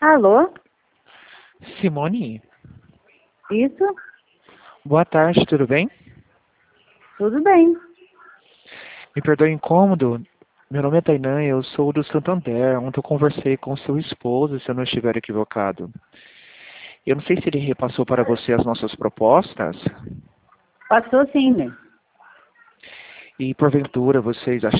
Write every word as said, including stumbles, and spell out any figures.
Alô? Simone, Isso? boa tarde, tudo bem? Tudo bem. Me perdoe o incômodo. Meu nome é Tainan, eu sou do Santander. Ontem eu conversei com seu esposo, se eu não estiver equivocado. Eu não sei se ele repassou para você as nossas propostas. Passou sim, né? E porventura vocês